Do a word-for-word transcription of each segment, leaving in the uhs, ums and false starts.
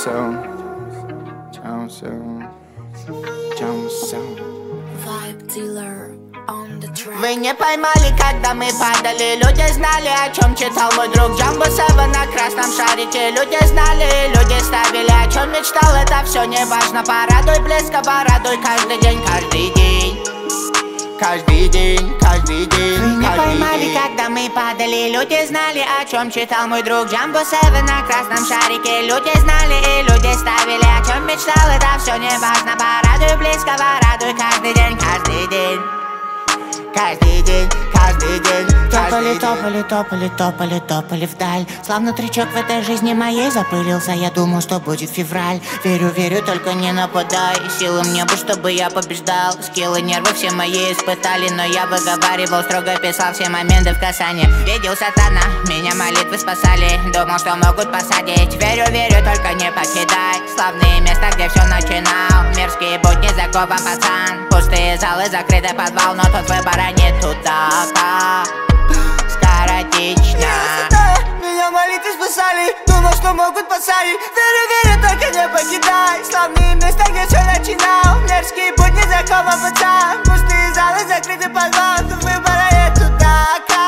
Sound, Jam Sound, Jam Sound. Vibe dealer on the track. Вы не поймали, когда мы падали. Люди знали, о чем читал мой друг Джамбо Сева на красном шарике. Люди знали, люди ставили, о чем мечтал. Это все не важно, порадуй близко, порадуй каждый день, каждый день. Каждый день, каждый день. Вы не поймали, день. Когда мы падали. Люди знали, о чем читал мой друг Джамбо Сева на красном шарике. Люди знали и люди ставили, о чем мечтал. Это все не важно, порадуй близко, порадуй каждый день, каждый день. Каждый день, каждый день. Топали, топали, топали, топали, топали вдаль. Словно тречок в этой жизни моей запылился. Я думал, что будет февраль. Верю, верю, только не нападай. Силы мне бы, чтобы я побеждал. Скиллы, нервы все мои испытали. Но я выговаривал, строго писал все моменты в касании. Видел сатана, меня молитвы спасали. Думал, что могут посадить. Верю, верю, только не покидай. Славные места, где все начинал. Мерзкие будни, закован пацан. Пустые залы, закрытый подвал. Но тут выбора нет, туда скоротечно. Меня молитвы спасали. Думал, что могут посадить. Верю, верю, только не покидай. Славные места, где все начинал. Мерзкие будни, закован пацан. Пустые залы, закрытый подвал. Тут выбора нет, туда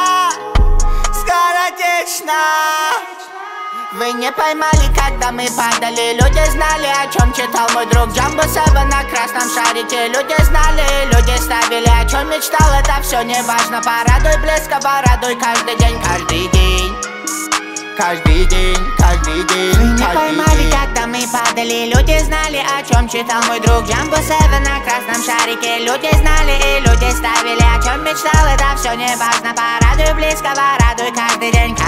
скоротечно. Вы не поймали, когда мы падали. Люди знали, о чем читал мой друг Джамбо Сева на красном шарике. Люди знали, люди ставили, о чем мечтал. Это все не важно, порадуй близко, порадуй каждый день, каждый день. Каждый день, каждый день. Вы не поймали, день. Когда мы падали. Люди знали, о чем читал мой друг Джамбо Сева на красном шарике. Люди знали и люди ставили, о чем мечтал. Это все не важно, порадуй близко, порадуй каждый день.